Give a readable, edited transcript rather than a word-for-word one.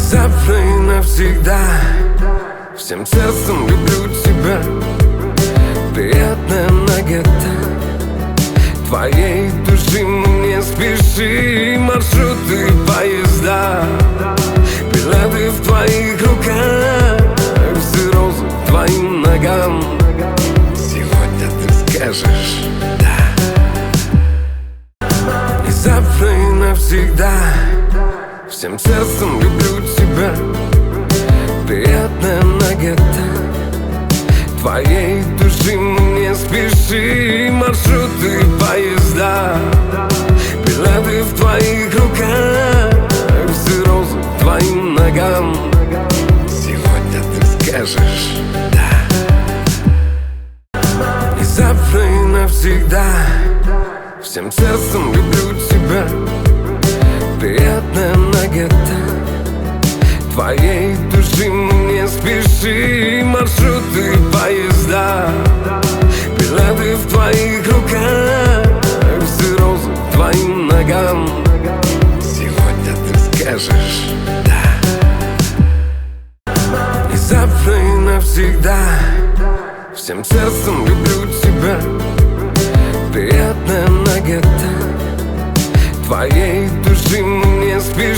Завтра и навсегда. Всем сердцем люблю тебя. Приятная нагота твоей души, мне спеши. Маршруты, поезда, билеты в твоих руках, все розы к твоим ногам. Сегодня ты скажешь да. И завтра и навсегда. Всем сердцем люблю тебя. Приятная нагота твоей души, мне спеши. Маршруты, поезда, билеты в твоих руках, все розы к твоим ногам. Сегодня ты скажешь да. И завтра и навсегда. Всем сердцем люблю тебя. Приятная нагота твоей души, мне спеши. Маршруты, поезда, билеты в твоих руках, все розы к твоим ногам. Сегодня ты скажешь да. И завтра и навсегда. Всем сердцем люблю тебя. Приятная нагота твоей души, мне спеши.